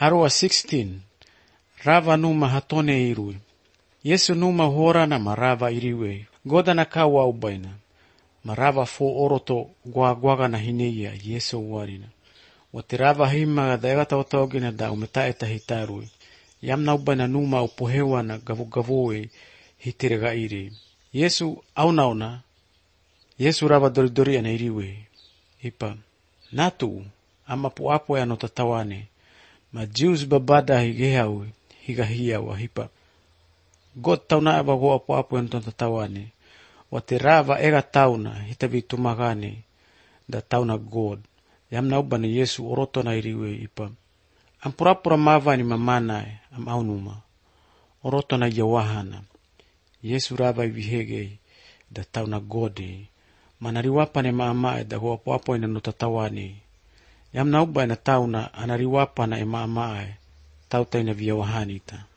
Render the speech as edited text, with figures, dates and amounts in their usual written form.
Harua 16. Rava numa hatone irui. Yesu numa horana marava iriwe. Goda na kawa ubaina. Marava fo oroto guaguaga na hineia Yesu warina. Watirava hima da egata otogina da umetaeta hitarui. Yamna ubaina numa upohewa na gavu-gavoe hitirega iri. Yesu aunauna. Yesu rava doridori ana iriwe. Hipa. Natu ama puapo ya notatawane. Ma Jews babada higehau higahia wa hipa. God tauna eba go apo ya notatawane. Watirava ega tauna hitavitu magane. Da tauna God. Yamna ubana Yesu oroto na iriwe hipa. Ampurapura mava ni mamanae am aunuma. Oroto na yawahana. Yesu rava ivihegei da tauna gode. Manariwapa ne maamae da go apo ina notatawane. Yamna uba ina tauna anariwapa na emaamae. Tauta ina viyawahanita.